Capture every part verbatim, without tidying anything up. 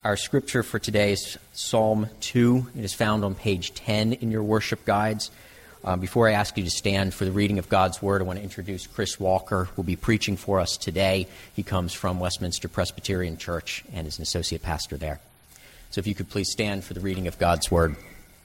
Our scripture for today is Psalm two. It is found on page ten in your worship guides. Uh, before I ask you to stand for the reading of God's Word, I want to introduce Chris Walker, who will be preaching for us today. He comes from Westminster Presbyterian Church and is an associate pastor there. So if you could please stand for the reading of God's Word.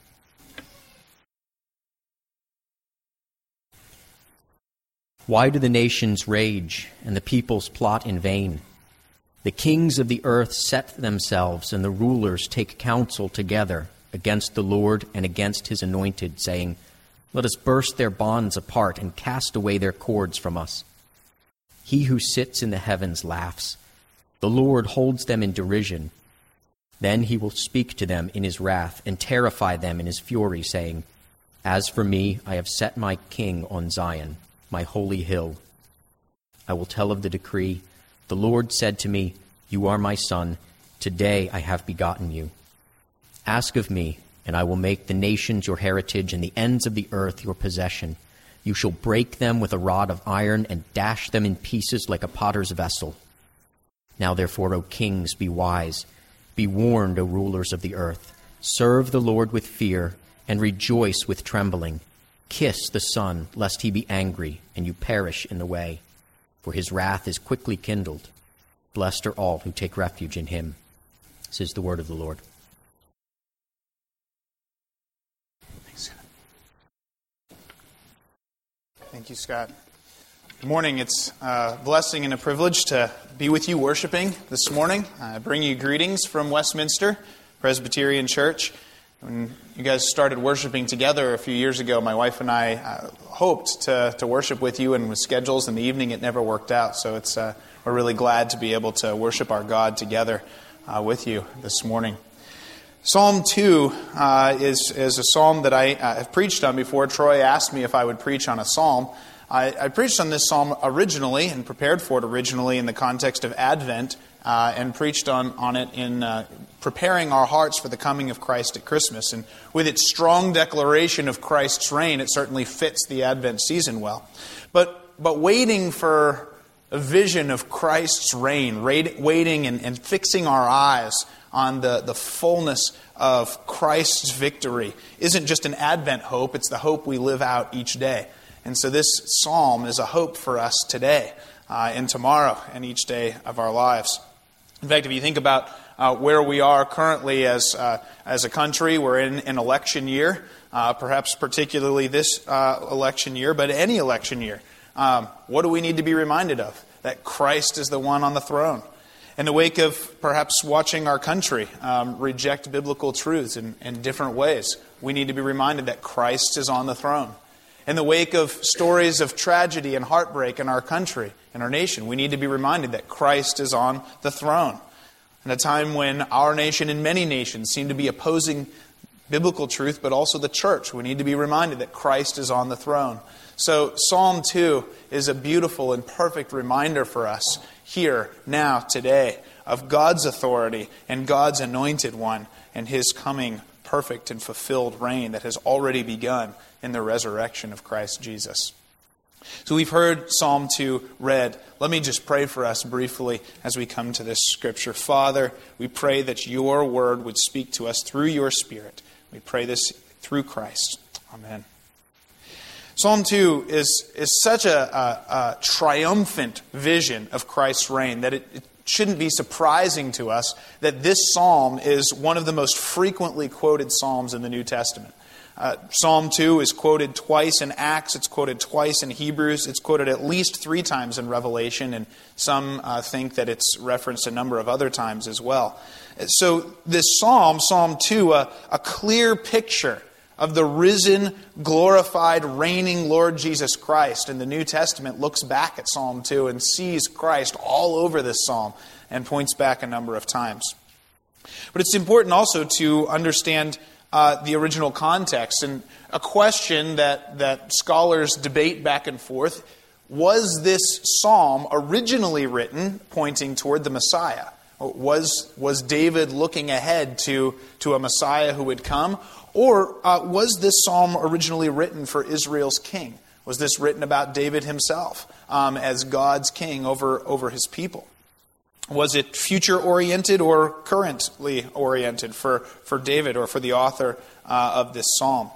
Why do the nations rage and the peoples plot in vain? The kings of the earth set themselves, and the rulers take counsel together against the Lord and against his anointed, saying, "Let us burst their bonds apart and cast away their cords from us." He who sits in the heavens laughs. The Lord holds them in derision. Then he will speak to them in his wrath and terrify them in his fury, saying, "As for me, I have set my king on Zion, my holy hill. I will tell of the decree. The Lord said to me, 'You are my son. Today I have begotten you.' Ask of me, and I will make the nations your heritage and the ends of the earth your possession. You shall break them with a rod of iron and dash them in pieces like a potter's vessel. Now therefore, O kings, be wise. Be warned, O rulers of the earth. Serve the Lord with fear and rejoice with trembling. Kiss the Son, lest he be angry and you perish in the way. For his wrath is quickly kindled. Blessed are all who take refuge in him." This is the word of the Lord. Thanks. Thank you, Scott. Good morning. It's a blessing and a privilege to be with you worshiping this morning. I bring you greetings from Westminster Presbyterian Church. When you guys started worshiping together a few years ago, my wife and I uh, hoped to, to worship with you, and with schedules in the evening, it never worked out. So it's uh, we're really glad to be able to worship our God together uh, with you this morning. Psalm two uh, is, is a psalm that I uh, have preached on before. Troy asked me if I would preach on a psalm. I, I preached on this psalm originally and prepared for it originally in the context of Advent, uh, and preached on, on it in uh, preparing our hearts for the coming of Christ at Christmas. And with its strong declaration of Christ's reign, it certainly fits the Advent season well. But but waiting for a vision of Christ's reign, waiting and, and fixing our eyes on the, the fullness of Christ's victory isn't just an Advent hope, it's the hope we live out each day. And so this psalm is a hope for us today uh, and tomorrow and each day of our lives. In fact, if you think about uh, where we are currently as uh, as a country, we're in an election year, uh, perhaps particularly this uh, election year, but any election year. Um, what do we need to be reminded of? That Christ is the one on the throne. In the wake of perhaps watching our country um, reject biblical truths in, in different ways, we need to be reminded that Christ is on the throne. In the wake of stories of tragedy and heartbreak in our country, in our nation, we need to be reminded that Christ is on the throne. In a time when our nation and many nations seem to be opposing biblical truth, but also the church, we need to be reminded that Christ is on the throne. So Psalm two is a beautiful and perfect reminder for us here, now, today, of God's authority and God's anointed one and his coming perfect and fulfilled reign that has already begun in the resurrection of Christ Jesus. So we've heard Psalm two read. Let me just pray for us briefly as we come to this scripture. Father, we pray that your word would speak to us through your Spirit. We pray this through Christ. Amen. Psalm two is, is such a, a, a triumphant vision of Christ's reign that it, it shouldn't be surprising to us that this psalm is one of the most frequently quoted psalms in the New Testament. Uh, Psalm two is quoted twice in Acts, it's quoted twice in Hebrews, it's quoted at least three times in Revelation, and some uh, think that it's referenced a number of other times as well. So this psalm, Psalm two, uh, a clear picture of the risen, glorified, reigning Lord Jesus Christ. And the New Testament looks back at Psalm two and sees Christ all over this psalm and points back a number of times. But it's important also to understand uh, the original context. And a question that, that scholars debate back and forth, was this psalm originally written pointing toward the Messiah? Was, was David looking ahead to, to a Messiah who would come? Or uh, was this psalm originally written for Israel's king? Was this written about David himself um, as God's king over, over his people? Was it future-oriented or currently-oriented for, for David or for the author uh, of this psalm?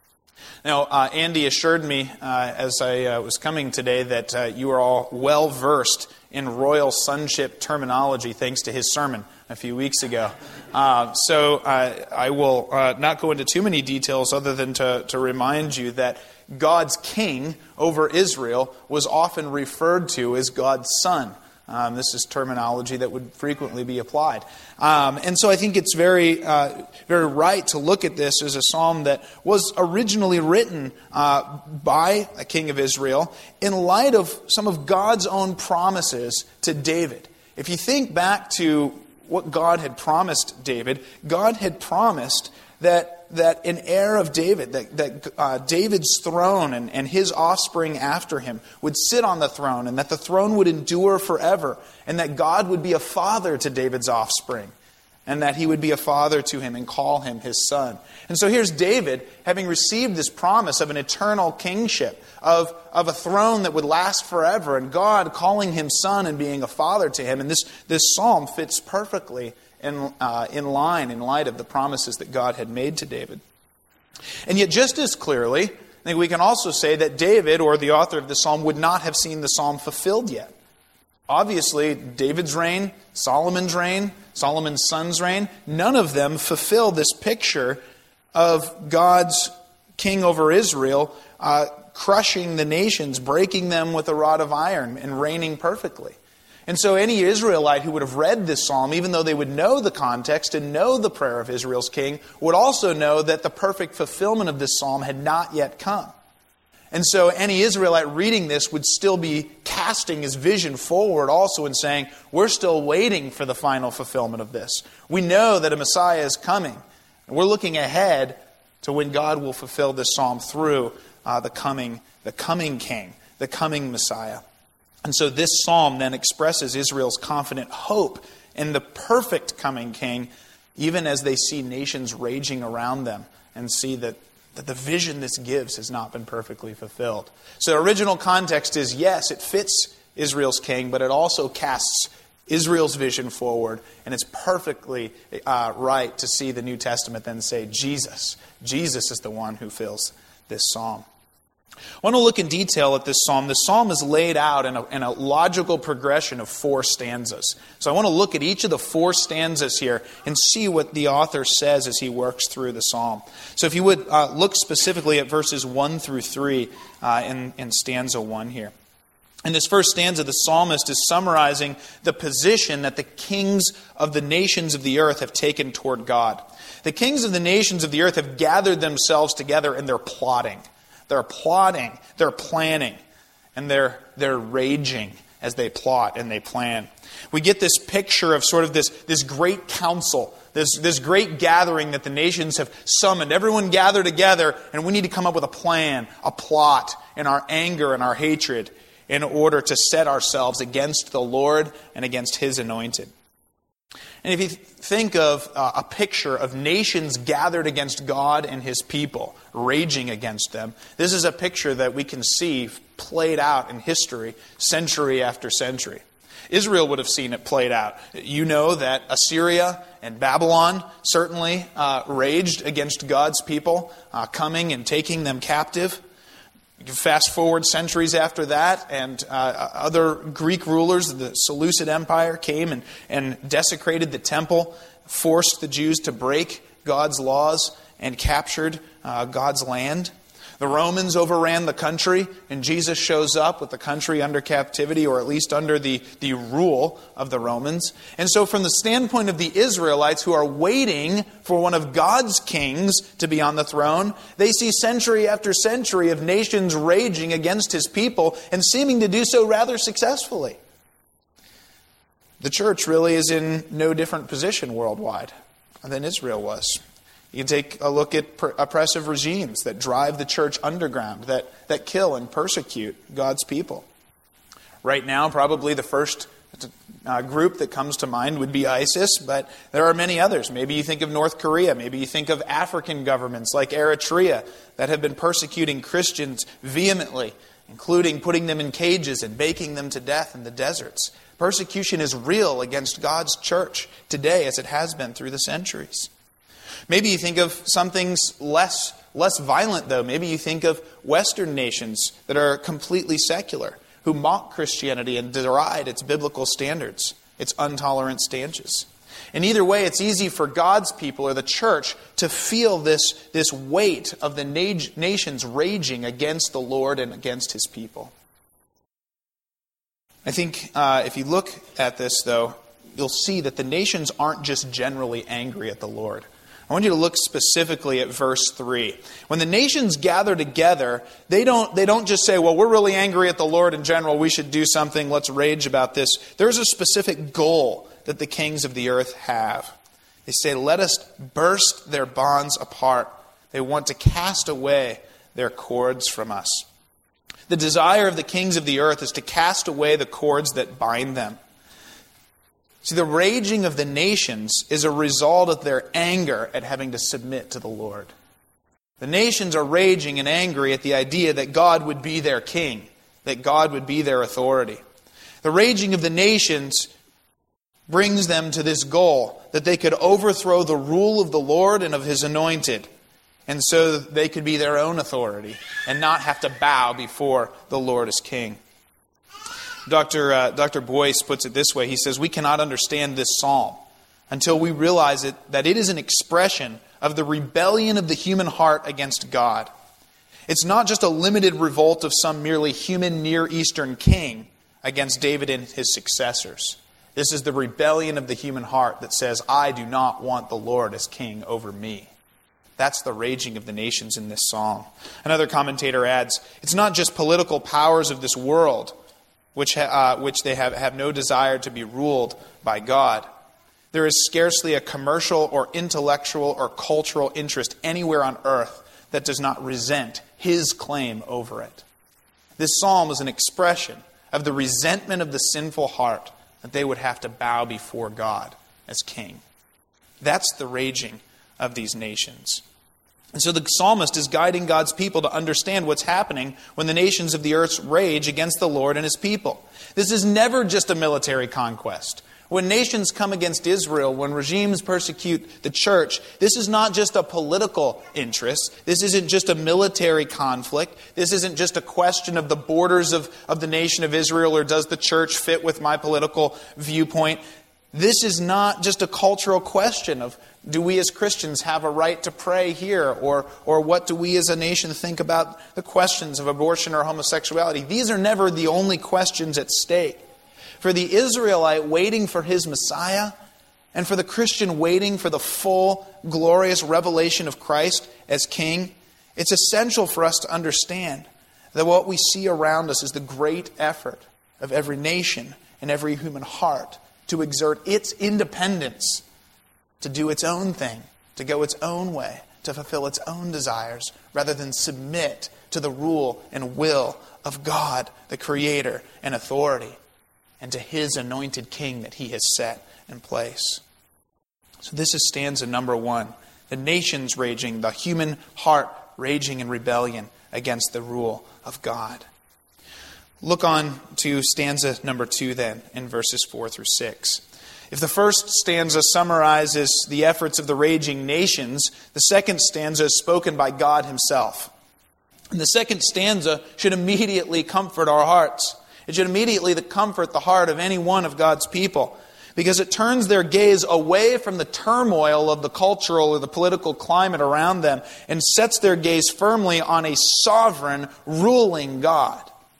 Now, uh, Andy assured me uh, as I uh, was coming today that uh, you are all well-versed in royal sonship terminology thanks to his sermon a few weeks ago. Uh, so uh, I will uh, not go into too many details other than to, to remind you that God's king over Israel was often referred to as God's son. Um, this is terminology that would frequently be applied. Um, and so I think it's very uh, very right to look at this as a psalm that was originally written uh, by a king of Israel in light of some of God's own promises to David. If you think back to what God had promised David, God had promised that that an heir of David, that, that uh, David's throne and, and his offspring after him would sit on the throne, and that the throne would endure forever, and that God would be a father to David's offspring, and that he would be a father to him and call him his son. And so here's David, having received this promise of an eternal kingship, of, of a throne that would last forever, and God calling him son and being a father to him. And this, this psalm fits perfectly In, uh, in line, in light of the promises that God had made to David. And yet just as clearly, I think we can also say that David, or the author of the psalm, would not have seen the psalm fulfilled yet. Obviously, David's reign, Solomon's reign, Solomon's son's reign, none of them fulfill this picture of God's king over Israel, uh, crushing the nations, breaking them with a rod of iron, and reigning perfectly. And so any Israelite who would have read this psalm, even though they would know the context and know the prayer of Israel's king, would also know that the perfect fulfillment of this psalm had not yet come. And so any Israelite reading this would still be casting his vision forward also and saying, we're still waiting for the final fulfillment of this. We know that a Messiah is coming. And we're looking ahead to when God will fulfill this psalm through uh, the coming, the coming king, the coming Messiah. And so this psalm then expresses Israel's confident hope in the perfect coming king, even as they see nations raging around them and see that, that the vision this gives has not been perfectly fulfilled. So the original context is, yes, it fits Israel's king, but it also casts Israel's vision forward, and it's perfectly uh, right to see the New Testament then say, Jesus, Jesus is the one who fills this psalm. I want to look in detail at this psalm. This psalm is laid out in a, in a logical progression of four stanzas. So I want to look at each of the four stanzas here and see what the author says as he works through the psalm. So if you would uh, look specifically at verses one through three uh, in, in stanza one here. In this first stanza, the psalmist is summarizing the position that the kings of the nations of the earth have taken toward God. The kings of the nations of the earth have gathered themselves together and they're plotting. They're plotting, they're planning, and they're they're raging as they plot and they plan. We get this picture of sort of this, this great council, this, this great gathering that the nations have summoned. Everyone gather together, and we need to come up with a plan, a plot, in our anger and our hatred in order to set ourselves against the Lord and against His anointed. And if you think of uh, a picture of nations gathered against God and His people, raging against them, this is a picture that we can see played out in history, century after century. Israel would have seen it played out. You know that Assyria and Babylon certainly uh, raged against God's people, uh, coming and taking them captive. You can fast forward centuries after that, and uh, other Greek rulers, the Seleucid Empire, came and, and desecrated the temple, forced the Jews to break God's laws, and captured uh, God's land. The Romans overran the country, and Jesus shows up with the country under captivity, or at least under the, the rule of the Romans. And so from the standpoint of the Israelites who are waiting for one of God's kings to be on the throne, they see century after century of nations raging against His people and seeming to do so rather successfully. The church really is in no different position worldwide than Israel was. You can take a look at per- oppressive regimes that drive the church underground, that, that kill and persecute God's people. Right now, probably the first uh, group that comes to mind would be ISIS, but there are many others. Maybe you think of North Korea. Maybe you think of African governments like Eritrea that have been persecuting Christians vehemently, including putting them in cages and baking them to death in the deserts. Persecution is real against God's church today, as it has been through the centuries. Maybe you think of some things less, less violent, though. Maybe you think of Western nations that are completely secular, who mock Christianity and deride its biblical standards, its intolerant stances. And either way, it's easy for God's people or the church to feel this, this weight of the na- nations raging against the Lord and against His people. I think uh, if you look at this, though, you'll see that the nations aren't just generally angry at the Lord. I want you to look specifically at verse three. When the nations gather together, they don't, they don't just say, well, we're really angry at the Lord in general, we should do something, let's rage about this. There's a specific goal that the kings of the earth have. They say, let us burst their bonds apart. They want to cast away their cords from us. The desire of the kings of the earth is to cast away the cords that bind them. See, the raging of the nations is a result of their anger at having to submit to the Lord. The nations are raging and angry at the idea that God would be their king, that God would be their authority. The raging of the nations brings them to this goal, that they could overthrow the rule of the Lord and of His anointed, and so they could be their own authority and not have to bow before the Lord as king. Doctor Uh, Doctor Boyce puts it this way. He says, we cannot understand this psalm until we realize it, that it is an expression of the rebellion of the human heart against God. It's not just a limited revolt of some merely human Near Eastern king against David and his successors. This is the rebellion of the human heart that says, I do not want the Lord as king over me. That's the raging of the nations in this psalm. Another commentator adds, it's not just political powers of this world which uh, which they have, have no desire to be ruled by God. There is scarcely a commercial or intellectual or cultural interest anywhere on earth that does not resent His claim over it. This psalm is an expression of the resentment of the sinful heart that they would have to bow before God as king. That's the raging of these nations. And so the psalmist is guiding God's people to understand what's happening when the nations of the earth rage against the Lord and His people. This is never just a military conquest. When nations come against Israel, when regimes persecute the church, this is not just a political interest. This isn't just a military conflict. This isn't just a question of the borders of, of the nation of Israel, or does the church fit with my political viewpoint. This is not just a cultural question of, do we as Christians have a right to pray here? Or, or what do we as a nation think about the questions of abortion or homosexuality? These are never the only questions at stake. For the Israelite waiting for his Messiah, and for the Christian waiting for the full, glorious revelation of Christ as King, it's essential for us to understand that what we see around us is the great effort of every nation and every human heart to exert its independence, to do its own thing, to go its own way, to fulfill its own desires, rather than submit to the rule and will of God, the Creator and authority, and to His anointed King that He has set in place. So this is stanza number one. The nations raging, the human heart raging in rebellion against the rule of God. Look on to stanza number two then, in verses four through six. If the first stanza summarizes the efforts of the raging nations, the second stanza is spoken by God Himself. And the second stanza should immediately comfort our hearts. It should immediately comfort the heart of any one of God's people, because it turns their gaze away from the turmoil of the cultural or the political climate around them and sets their gaze firmly on a sovereign, ruling God.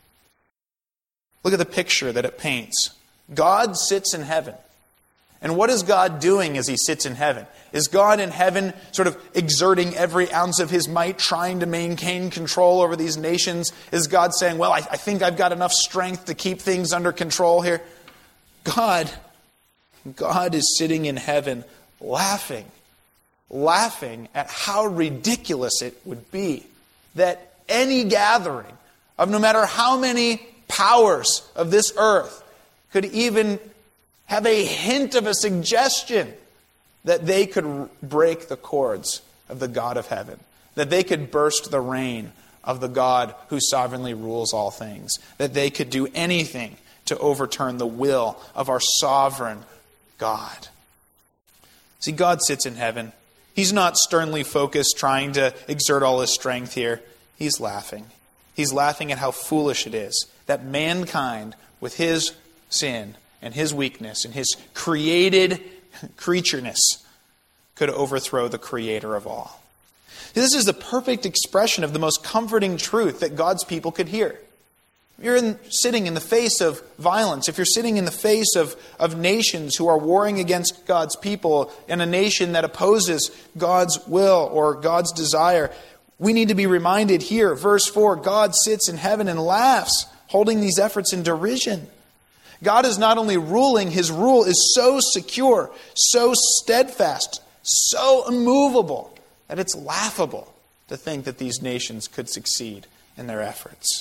Look at the picture that it paints. God sits in heaven. And what is God doing as He sits in heaven? Is God in heaven sort of exerting every ounce of His might, trying to maintain control over these nations? Is God saying, well, I, I think I've got enough strength to keep things under control here? God, God is sitting in heaven laughing, laughing at how ridiculous it would be that any gathering of no matter how many powers of this earth could even have a hint of a suggestion that they could break the cords of the God of heaven, that they could burst the reign of the God who sovereignly rules all things, that they could do anything to overturn the will of our sovereign God. See, God sits in heaven. He's not sternly focused, trying to exert all his strength here. He's laughing. He's laughing at how foolish it is that mankind, with his sin and his weakness and his created creatureness, could overthrow the creator of all. This is the perfect expression of the most comforting truth that God's people could hear. If you're in, sitting in the face of violence, if you're sitting in the face of, of nations who are warring against God's people, in a nation that opposes God's will or God's desire, we need to be reminded here, verse four, God sits in heaven and laughs, holding these efforts in derision. God is not only ruling, his rule is so secure, so steadfast, so immovable, that it's laughable to think that these nations could succeed in their efforts.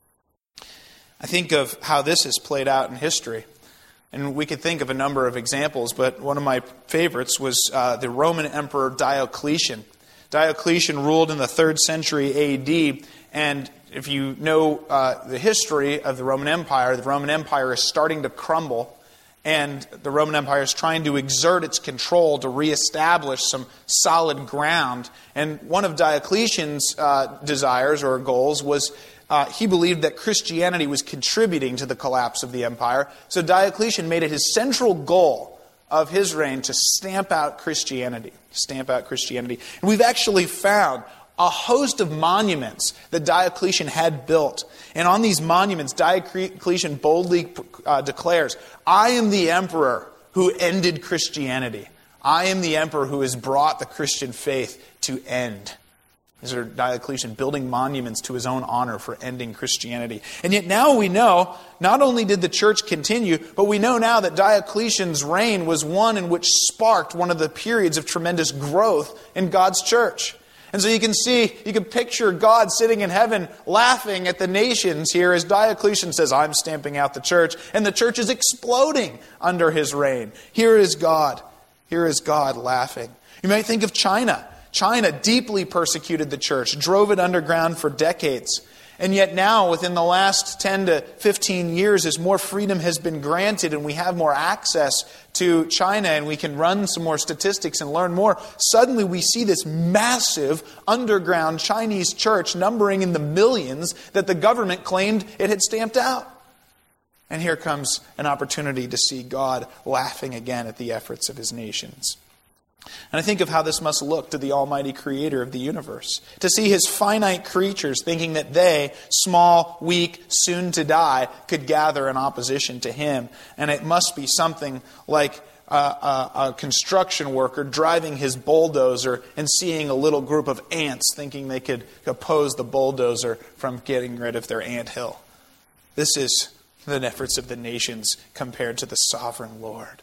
I think of how this has played out in history. And we could think of a number of examples, but one of my favorites was uh, the Roman Emperor Diocletian. Diocletian ruled in the third century A D, and if you know uh, the history of the Roman Empire, the Roman Empire is starting to crumble, and the Roman Empire is trying to exert its control to reestablish some solid ground. And one of Diocletian's uh, desires or goals was Uh, he believed that Christianity was contributing to the collapse of the empire. So Diocletian made it his central goal of his reign to stamp out Christianity. Stamp out Christianity. And we've actually found a host of monuments that Diocletian had built. And on these monuments, Diocletian boldly uh, declares, I am the emperor who ended Christianity. I am the emperor who has brought the Christian faith to end. These are Diocletian building monuments to his own honor for ending Christianity. And yet now we know, not only did the church continue, but we know now that Diocletian's reign was one in which sparked one of the periods of tremendous growth in God's church. And so you can see, you can picture God sitting in heaven laughing at the nations here as Diocletian says, I'm stamping out the church. And the church is exploding under his reign. Here is God. Here is God laughing. You might think of China. China deeply persecuted the church, drove it underground for decades. And yet now, within the last ten to fifteen years, as more freedom has been granted and we have more access to China and we can run some more statistics and learn more, suddenly we see this massive underground Chinese church numbering in the millions that the government claimed it had stamped out. And here comes an opportunity to see God laughing again at the efforts of his nations. And I think of how this must look to the almighty creator of the universe. To see his finite creatures thinking that they, small, weak, soon to die, could gather in opposition to him. And it must be something like a, a, a construction worker driving his bulldozer and seeing a little group of ants thinking they could oppose the bulldozer from getting rid of their anthill. This is the efforts of the nations compared to the sovereign Lord.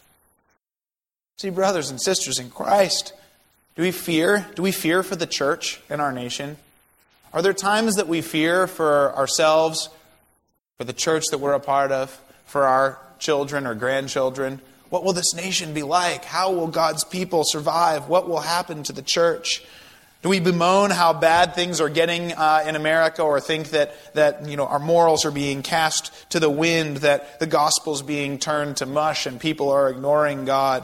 See, brothers and sisters in Christ, do we fear? Do we fear for the church in our nation? Are there times that we fear for ourselves, for the church that we're a part of, for our children or grandchildren? What will this nation be like? How will God's people survive? What will happen to the church? Do we bemoan how bad things are getting uh, in America, or think that, that you know our morals are being cast to the wind, that the gospel's being turned to mush and people are ignoring God?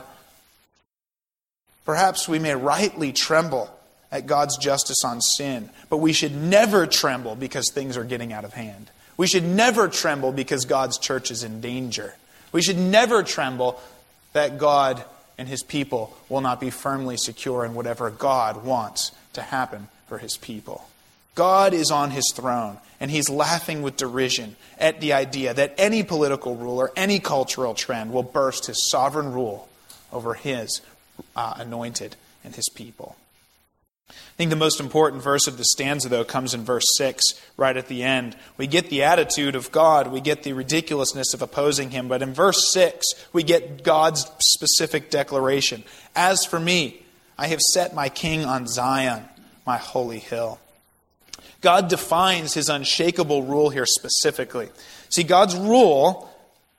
Perhaps we may rightly tremble at God's justice on sin, but we should never tremble because things are getting out of hand. We should never tremble because God's church is in danger. We should never tremble that God and his people will not be firmly secure in whatever God wants to happen for his people. God is on his throne, and he's laughing with derision at the idea that any political ruler, any cultural trend will burst his sovereign rule over his Uh, anointed and his people. I think the most important verse of the stanza, though, comes in verse six, right at the end. We get the attitude of God, we get the ridiculousness of opposing him, but in verse six, we get God's specific declaration. As for me, I have set my king on Zion, my holy hill. God defines his unshakable rule here specifically. See, God's rule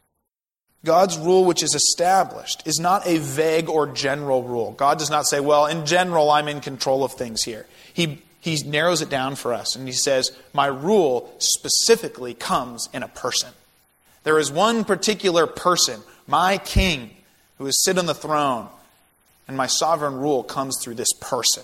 God's rule, which is established, is not a vague or general rule. God does not say, well, in general, I'm in control of things here. He, he narrows it down for us, and he says, my rule specifically comes in a person. There is one particular person, my king, who is sit on the throne, and my sovereign rule comes through this person.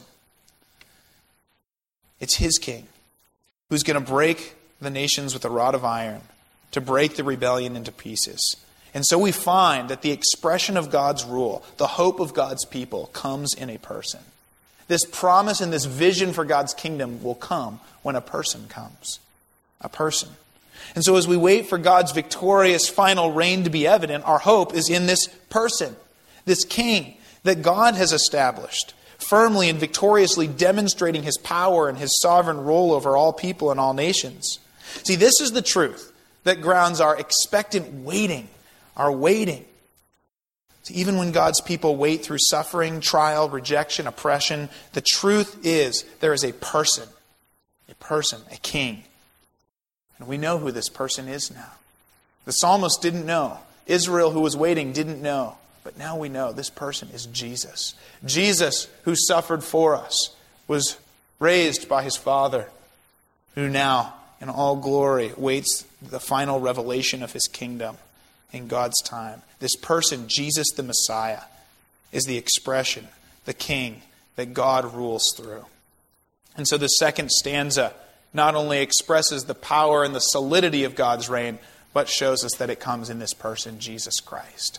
It's his king who's going to break the nations with a rod of iron, to break the rebellion into pieces. And so we find that the expression of God's rule, the hope of God's people, comes in a person. This promise and this vision for God's kingdom will come when a person comes. A person. And so as we wait for God's victorious final reign to be evident, our hope is in this person, this king that God has established, firmly and victoriously demonstrating his power and his sovereign rule over all people and all nations. See, this is the truth that grounds our expectant waiting, our waiting. See, even when God's people wait through suffering, trial, rejection, oppression, the truth is there is a person, a person, a king. And we know who this person is now. The psalmist didn't know. Israel, who was waiting, didn't know. But now we know this person is Jesus. Jesus, who suffered for us, was raised by his Father, who now, in all glory, waits the final revelation of his kingdom in God's time. This person, Jesus the Messiah, is the expression, the king, that God rules through. And so the second stanza not only expresses the power and the solidity of God's reign, but shows us that it comes in this person, Jesus Christ.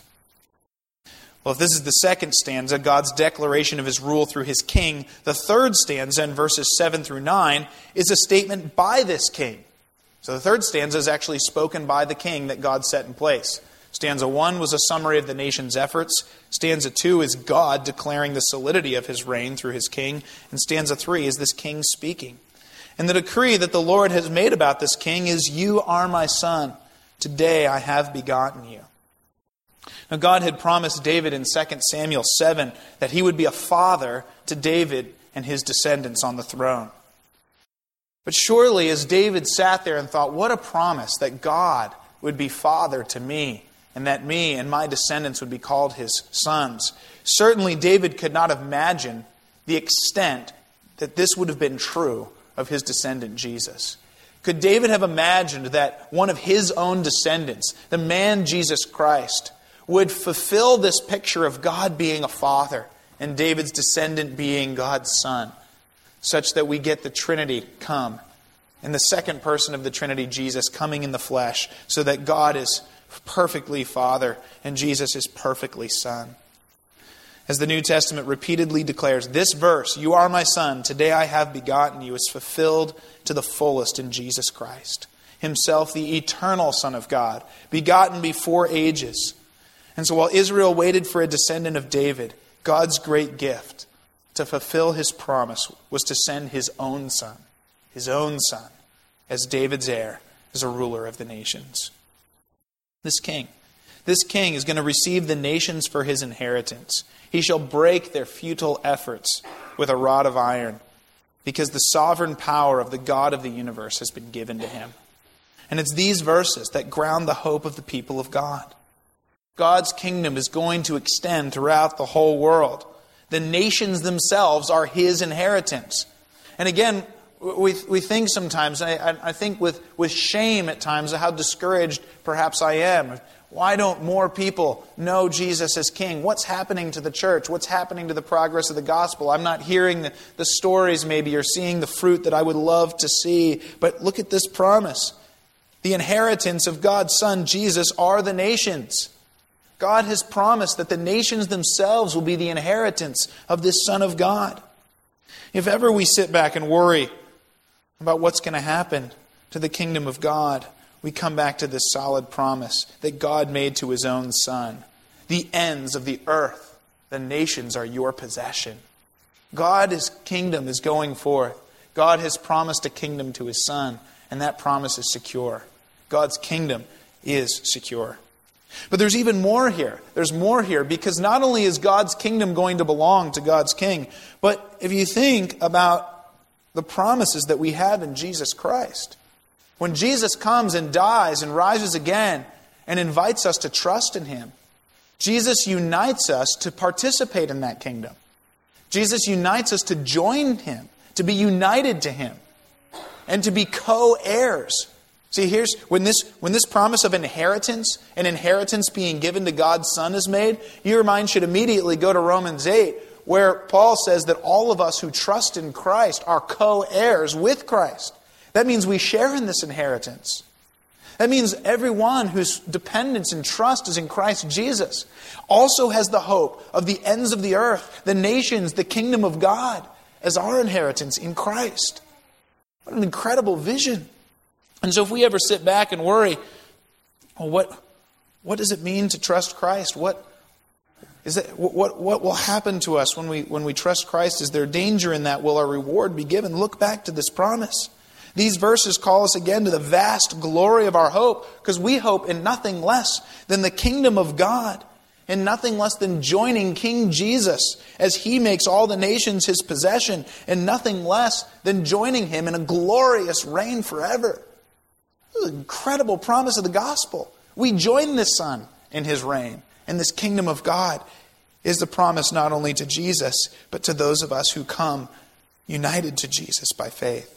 Well, if this is the second stanza, God's declaration of his rule through his king, the third stanza in verses seven through nine is a statement by this king. So the third stanza is actually spoken by the king that God set in place. Stanza one was a summary of the nation's efforts. Stanza two is God declaring the solidity of his reign through his king. And stanza three is this king speaking. And the decree that the Lord has made about this king is, "You are my son. Today I have begotten you." Now God had promised David in Second Samuel seven that he would be a father to David and his descendants on the throne. But surely as David sat there and thought, what a promise that God would be father to me, and that me and my descendants would be called his sons. Certainly David could not have imagined the extent that this would have been true of his descendant Jesus. Could David have imagined that one of his own descendants, the man Jesus Christ, would fulfill this picture of God being a father and David's descendant being God's son, such that we get the Trinity come, and the second person of the Trinity, Jesus, coming in the flesh, so that God is perfectly Father and Jesus is perfectly Son. As the New Testament repeatedly declares, this verse, "You are my son, today I have begotten you," is fulfilled to the fullest in Jesus Christ, himself the eternal Son of God, begotten before ages. And so while Israel waited for a descendant of David, God's great gift to fulfill his promise was to send his own son, his own son, as David's heir, as a ruler of the nations. This king, this king is going to receive the nations for his inheritance. He shall break their futile efforts with a rod of iron, because the sovereign power of the God of the universe has been given to him. And it's these verses that ground the hope of the people of God. God's kingdom is going to extend throughout the whole world. The nations themselves are his inheritance. And again, we we think sometimes, I, I think with, with shame at times, of how discouraged perhaps I am. Why don't more people know Jesus as King? What's happening to the church? What's happening to the progress of the gospel? I'm not hearing the, the stories maybe, or seeing the fruit that I would love to see. But look at this promise. The inheritance of God's Son, Jesus, are the nations. God has promised that the nations themselves will be the inheritance of this Son of God. If ever we sit back and worry about what's going to happen to the kingdom of God, we come back to this solid promise that God made to his own Son. The ends of the earth, the nations, are your possession. God's kingdom is going forth. God has promised a kingdom to his Son, and that promise is secure. God's kingdom is secure. But there's even more here. There's more here, because not only is God's kingdom going to belong to God's king, but if you think about the promises that we have in Jesus Christ, when Jesus comes and dies and rises again and invites us to trust in him, Jesus unites us to participate in that kingdom. Jesus unites us to join him, to be united to him, and to be co-heirs See, here's when this when this promise of inheritance, an inheritance being given to God's Son is made, your mind should immediately go to Romans eight, where Paul says that all of us who trust in Christ are co-heirs with Christ. That means we share in this inheritance. That means everyone whose dependence and trust is in Christ Jesus also has the hope of the ends of the earth, the nations, the kingdom of God as our inheritance in Christ. What an incredible vision. And so if we ever sit back and worry, well, what, what does it mean to trust Christ? What is it, what, what will happen to us when we, when we trust Christ? Is there danger in that? Will our reward be given? Look back to this promise. These verses call us again to the vast glory of our hope, because we hope in nothing less than the kingdom of God, and nothing less than joining King Jesus as He makes all the nations His possession, and nothing less than joining Him in a glorious reign forever. This is an incredible promise of the gospel. We join this Son in His reign, and this kingdom of God is the promise not only to Jesus, but to those of us who come united to Jesus by faith.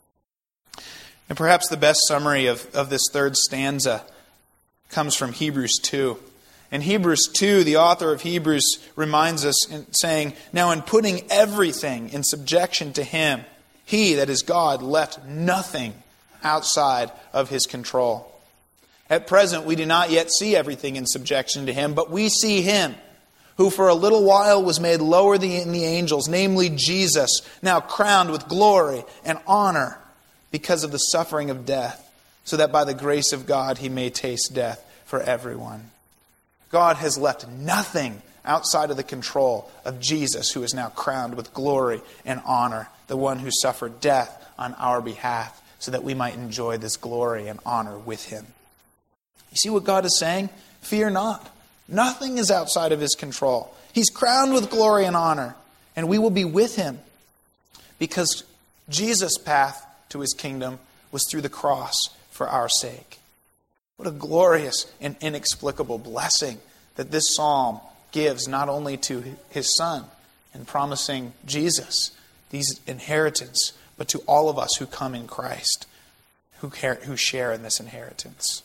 And perhaps the best summary of, of this third stanza comes from Hebrews two. In Hebrews two, the author of Hebrews reminds us in saying, "Now in putting everything in subjection to Him, He, that is God, left nothing outside of His control." At present, we do not yet see everything in subjection to Him, but we see Him, who for a little while was made lower than the angels, namely Jesus, now crowned with glory and honor, because of the suffering of death, so that by the grace of God He may taste death for everyone. God has left nothing outside of the control of Jesus, who is now crowned with glory and honor, the one who suffered death on our behalf, so that we might enjoy this glory and honor with Him. You see what God is saying? Fear not. Nothing is outside of His control. He's crowned with glory and honor, and we will be with Him, because Jesus' path to His kingdom was through the cross for our sake. What a glorious and inexplicable blessing that this psalm gives not only to His Son in promising Jesus these inheritance, but to all of us who come in Christ, who care, who share in this inheritance.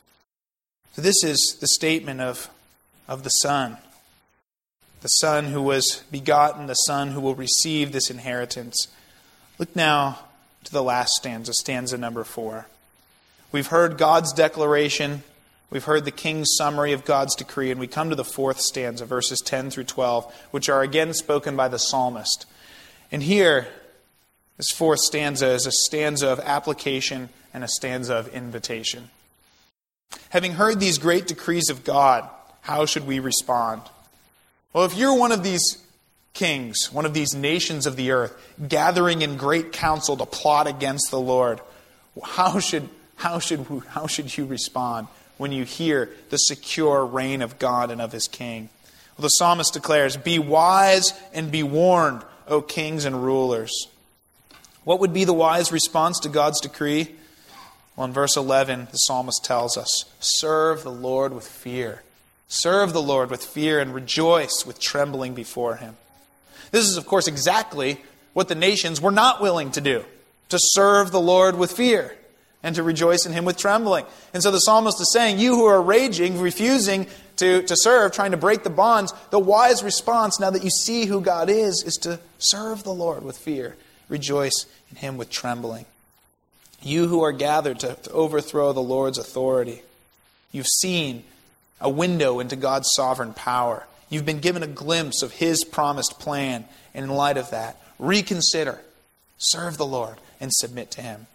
So this is the statement of, of the Son. The Son who was begotten, the Son who will receive this inheritance. Look now to the last stanza, stanza number four. We've heard God's declaration. We've heard the king's summary of God's decree. And we come to the fourth stanza, verses ten through twelve, which are again spoken by the psalmist. And here, this fourth stanza is a stanza of application and a stanza of invitation. Having heard these great decrees of God, how should we respond? Well, if you're one of these kings, one of these nations of the earth, gathering in great council to plot against the Lord, how should how should how should you respond when you hear the secure reign of God and of His King? Well, the psalmist declares, "Be wise and be warned, O kings and rulers." What would be the wise response to God's decree? Well, in verse eleven, the psalmist tells us, "Serve the Lord with fear. Serve the Lord with fear and rejoice with trembling before Him." This is, of course, exactly what the nations were not willing to do, to serve the Lord with fear and to rejoice in Him with trembling. And so the psalmist is saying, you who are raging, refusing to, to serve, trying to break the bonds, the wise response, now that you see who God is, is to serve the Lord with fear, rejoice in Him with trembling. You who are gathered to, to overthrow the Lord's authority, you've seen a window into God's sovereign power. You've been given a glimpse of His promised plan. And in light of that, reconsider, serve the Lord, and submit to Him.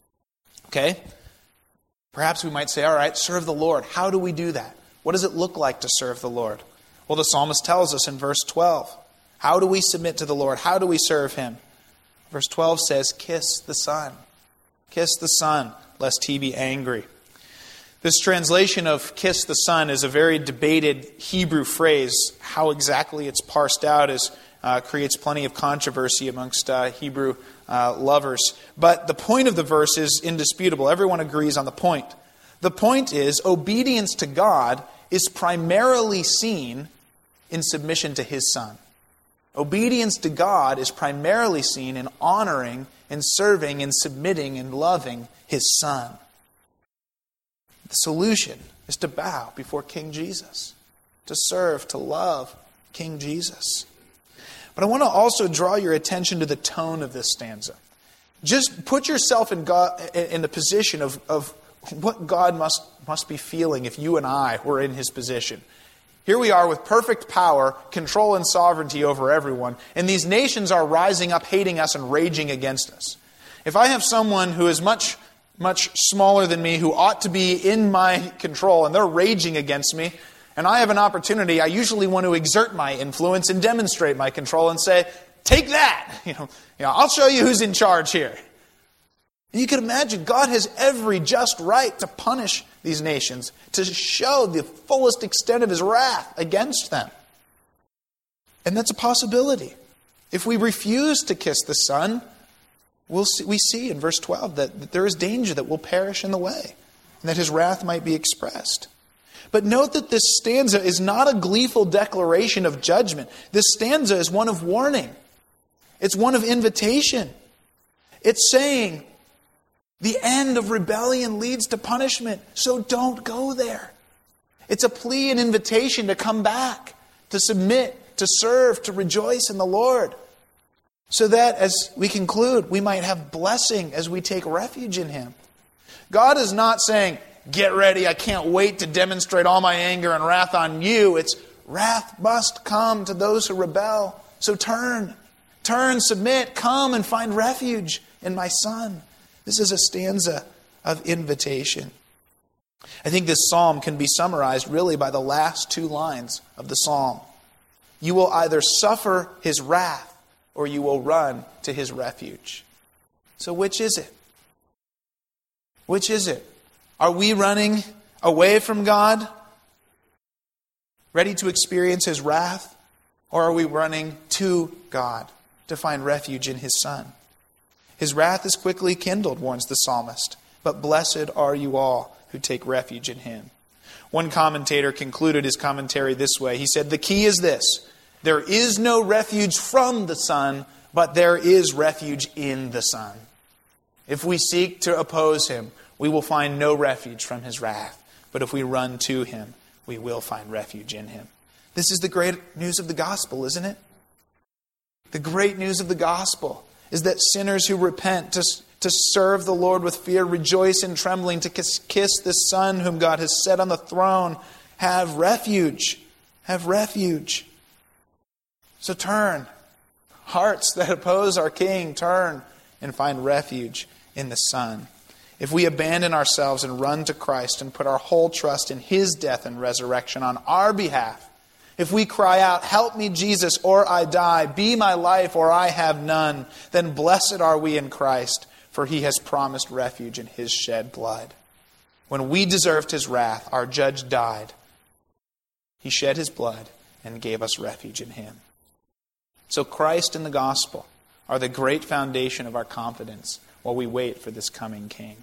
Okay? Perhaps we might say, all right, serve the Lord. How do we do that? What does it look like to serve the Lord? Well, the psalmist tells us in verse twelve. How do we submit to the Lord? How do we serve Him? Verse twelve says, kiss the Son. Kiss the Son, lest He be angry. This translation of kiss the Son is a very debated Hebrew phrase. How exactly it's parsed out is uh, creates plenty of controversy amongst uh, Hebrew uh, lovers. But the point of the verse is indisputable. Everyone agrees on the point. The point is, obedience to God is primarily seen in submission to His Son. Obedience to God is primarily seen in honoring and serving and submitting and loving His Son. The solution is to bow before King Jesus, to serve, to love King Jesus. But I want to also draw your attention to the tone of this stanza. Just put yourself in God, in the position of, of what God must, must be feeling if you and I were in His position. Here we are with perfect power, control and sovereignty over everyone, and these nations are rising up, hating us and raging against us. If I have someone who is much, much smaller than me, who ought to be in my control, and they're raging against me, and I have an opportunity, I usually want to exert my influence and demonstrate my control and say, take that! You know, you know, I'll show you who's in charge here. And you can imagine God has every just right to punish these nations, to show the fullest extent of His wrath against them. And that's a possibility. If we refuse to kiss the Son, we'll see, we see in verse twelve that, that there is danger that we'll perish in the way, and that His wrath might be expressed. But note that this stanza is not a gleeful declaration of judgment. This stanza is one of warning. It's one of invitation. It's saying, the end of rebellion leads to punishment, so don't go there. It's a plea and invitation to come back, to submit, to serve, to rejoice in the Lord. So that, as we conclude, we might have blessing as we take refuge in Him. God is not saying, get ready, I can't wait to demonstrate all my anger and wrath on you. It's, wrath must come to those who rebel. So turn, turn, submit, come and find refuge in my Son. This is a stanza of invitation. I think this psalm can be summarized really by the last two lines of the psalm. You will either suffer His wrath or you will run to His refuge. So which is it? Which is it? Are we running away from God, ready to experience His wrath? Or are we running to God to find refuge in His Son? His wrath is quickly kindled, warns the psalmist, but blessed are you all who take refuge in Him. One commentator concluded his commentary this way. He said, the key is this: there is no refuge from the Son, but there is refuge in the Son. If we seek to oppose Him, we will find no refuge from His wrath. But if we run to Him, we will find refuge in Him. This is the great news of the gospel, isn't it? The great news of the gospel is that sinners who repent to, to serve the Lord with fear, rejoice in trembling, to kiss, kiss the Son whom God has set on the throne, have refuge. Have refuge. So turn. Hearts that oppose our King, turn and find refuge in the Son. If we abandon ourselves and run to Christ and put our whole trust in His death and resurrection on our behalf, if we cry out, help me, Jesus, or I die, be my life, or I have none, then blessed are we in Christ, for He has promised refuge in His shed blood. When we deserved His wrath, our judge died. He shed His blood and gave us refuge in Him. So Christ and the gospel are the great foundation of our confidence while we wait for this coming King.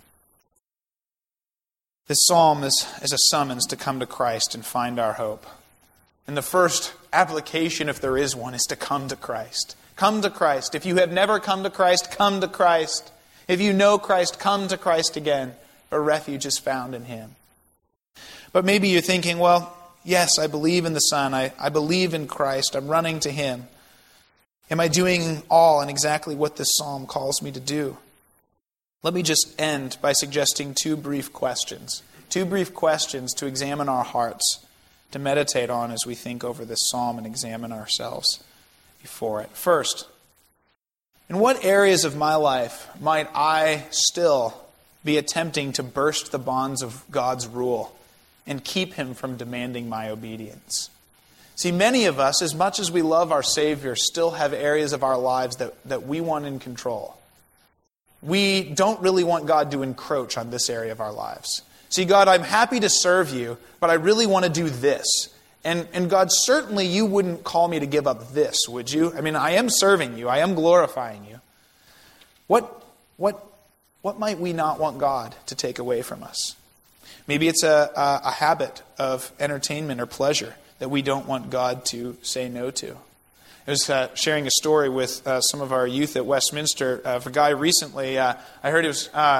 This psalm is, is a summons to come to Christ and find our hope. And the first application, if there is one, is to come to Christ. Come to Christ. If you have never come to Christ, come to Christ. If you know Christ, come to Christ again, for refuge is found in Him. But maybe you're thinking, well, yes, I believe in the Son. I, I believe in Christ. I'm running to Him. Am I doing all and exactly what this psalm calls me to do? Let me just end by suggesting two brief questions. Two brief questions to examine our hearts, to meditate on as we think over this psalm and examine ourselves before it. First, in what areas of my life might I still be attempting to burst the bonds of God's rule and keep Him from demanding my obedience? See, many of us, as much as we love our Savior, still have areas of our lives that, that we want in control. We don't really want God to encroach on this area of our lives. See, God, I'm happy to serve you, but I really want to do this. And, and God, certainly you wouldn't call me to give up this, would you? I mean, I am serving you. I am glorifying you. What, what, what might we not want God to take away from us? Maybe it's a, a, a habit of entertainment or pleasure that we don't want God to say no to. I was uh, sharing a story with uh, some of our youth at Westminster. Uh, for a guy recently, uh, I heard he was... Uh,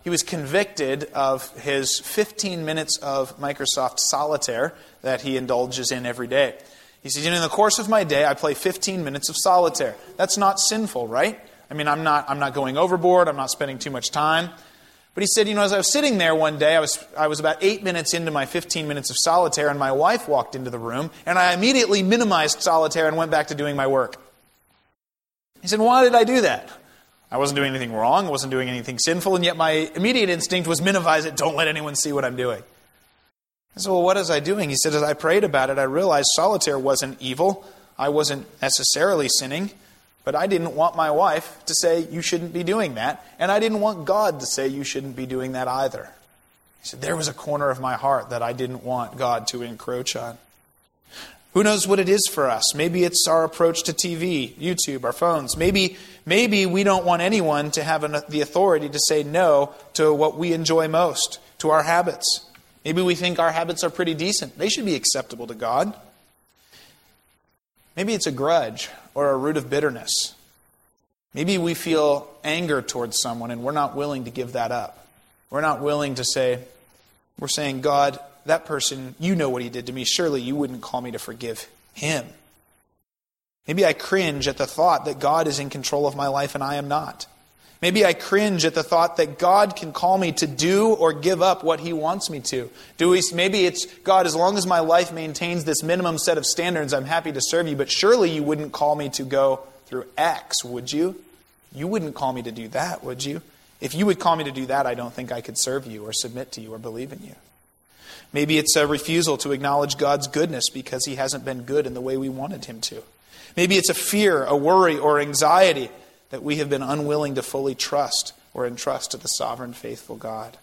he was convicted of his fifteen minutes of Microsoft Solitaire that he indulges in every day. He said, you know, in the course of my day, I play fifteen minutes of solitaire. That's not sinful, right? I mean, I'm not I'm not going overboard. I'm not spending too much time. But he said, you know, as I was sitting there one day, I was I was about eight minutes into my fifteen minutes of solitaire, and my wife walked into the room, and I immediately minimized solitaire and went back to doing my work. He said, why did I do that? I wasn't doing anything wrong. I wasn't doing anything sinful, and yet my immediate instinct was minimize it. Don't let anyone see what I'm doing. I said, well, what was I doing? He said, as I prayed about it, I realized solitaire wasn't evil. I wasn't necessarily sinning. But I didn't want my wife to say, you shouldn't be doing that. And I didn't want God to say, you shouldn't be doing that either. He said, there was a corner of my heart that I didn't want God to encroach on. Who knows what it is for us? Maybe it's our approach to T V, YouTube, our phones. Maybe, maybe we don't want anyone to have an, the authority to say no to what we enjoy most, to our habits. Maybe we think our habits are pretty decent. They should be acceptable to God. Maybe it's a grudge or a root of bitterness. Maybe we feel anger towards someone and we're not willing to give that up. We're not willing to say, we're saying, God, that person, you know what he did to me. Surely you wouldn't call me to forgive him. Maybe I cringe at the thought that God is in control of my life and I am not. Maybe I cringe at the thought that God can call me to do or give up what he wants me to. Do we, maybe it's, God, as long as my life maintains this minimum set of standards, I'm happy to serve you, but surely you wouldn't call me to go through X, would you? You wouldn't call me to do that, would you? If you would call me to do that, I don't think I could serve you or submit to you or believe in you. Maybe it's a refusal to acknowledge God's goodness because he hasn't been good in the way we wanted him to. Maybe it's a fear, a worry, or anxiety that we have been unwilling to fully trust or entrust to the sovereign, faithful God.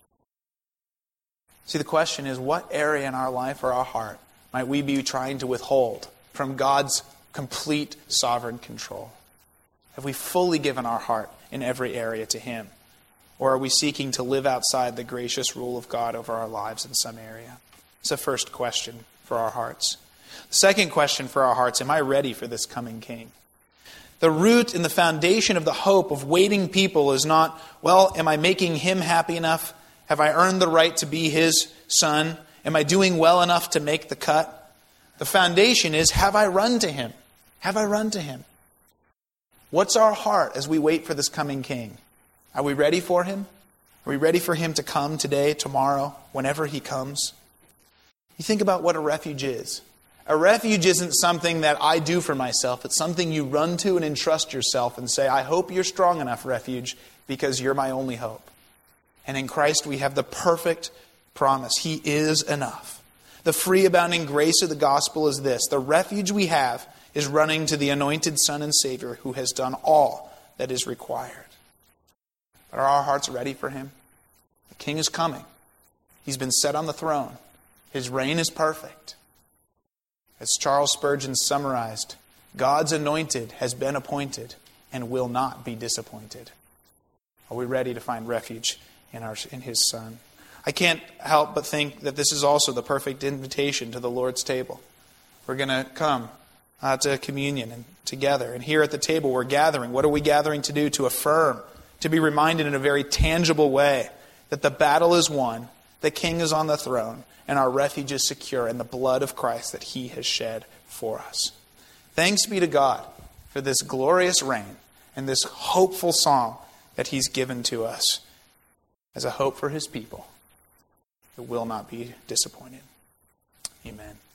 See, the question is, what area in our life or our heart might we be trying to withhold from God's complete sovereign control? Have we fully given our heart in every area to him? Or are we seeking to live outside the gracious rule of God over our lives in some area? It's the first question for our hearts. The second question for our hearts, am I ready for this coming king? The root and the foundation of the hope of waiting people is not, well, am I making him happy enough? Have I earned the right to be his son? Am I doing well enough to make the cut? The foundation is, have I run to him? Have I run to him? What's our heart as we wait for this coming king? Are we ready for him? Are we ready for him to come today, tomorrow, whenever he comes? You think about what a refuge is. A refuge isn't something that I do for myself. It's something you run to and entrust yourself and say, I hope you're strong enough, refuge, because you're my only hope. And in Christ we have the perfect promise. He is enough. The free abounding grace of the gospel is this. The refuge we have is running to the anointed Son and Savior who has done all that is required. But are our hearts ready for him? The king is coming. He's been set on the throne. His reign is perfect. As Charles Spurgeon summarized, God's anointed has been appointed and will not be disappointed. Are we ready to find refuge in our in his Son? I can't help but think that this is also the perfect invitation to the Lord's table. We're going to come uh, to communion and together. And here at the table we're gathering. What are we gathering to do? To affirm, to be reminded in a very tangible way that the battle is won, the King is on the throne, and our refuge is secure in the blood of Christ that he has shed for us. Thanks be to God for this glorious reign and this hopeful song that he's given to us as a hope for his people who will not be disappointed. Amen.